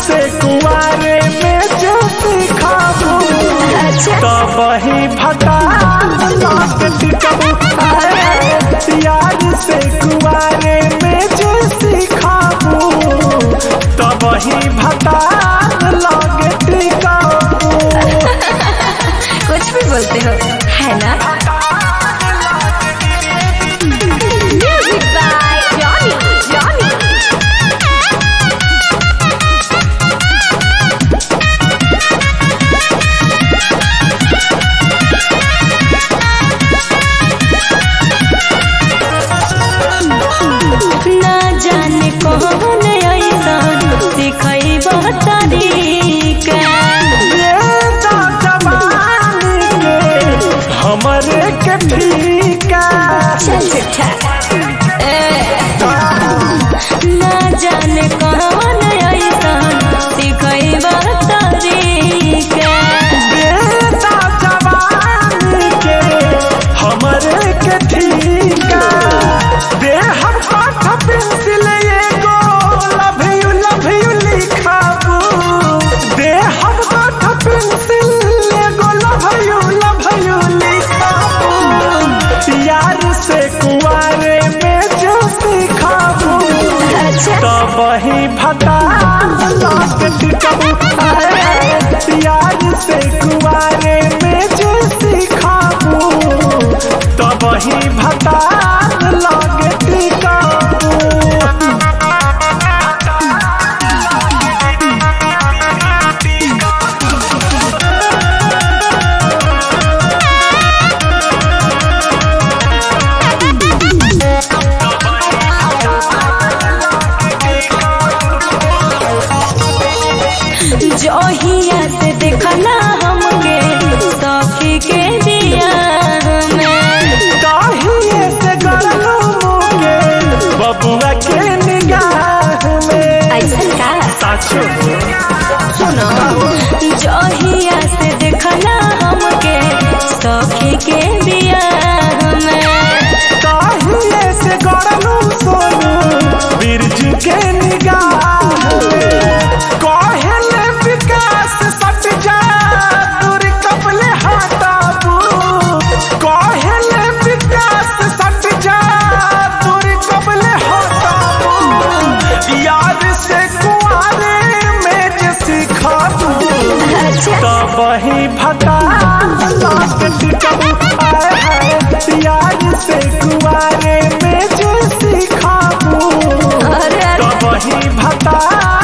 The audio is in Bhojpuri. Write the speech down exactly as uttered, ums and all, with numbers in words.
से कुआरे में जो सिखाबू तब ही भटा यार से कुआरे में जो सिखाबू तब ही भटा लगे टिकाबू। कुछ भी बोलते हो है ना। Music by Johnny Johnny. ना जाने कौन ऐसा सिखैबो तरीका हमरे के ठीका ना जाने कौन ऐसा सिखैबो तरीका हमरे के ठीका दे हम पाठ पेंसिल एगो लव यू लव यू लिखाबू दे हम पाठ पेंसिल एगो लव यू लव यू लिखाबू यार से कुआरे में जो सिखाबू तब ही भटा यार से कुआरे में जो सिखाबू तब ही भटा लगे टिकाबू। जोहिया से देखना हमके सखी के दिया काहिए से गड़लू मुके बबुआ के निगाह में ऐसा का साचो सुनो जोहिया से देखना हमके सखी के दिया काहिए से गड़लू सोनू बिरजू के निगाह कहले विकास सट जा दूर कपले हटाबू कहले विकास सट जा दूर कपले हटाबू यार से कुआरे में जे सिखाबू तब ही भटा यार से कुआरे में जे सिखाबू तब ही भटा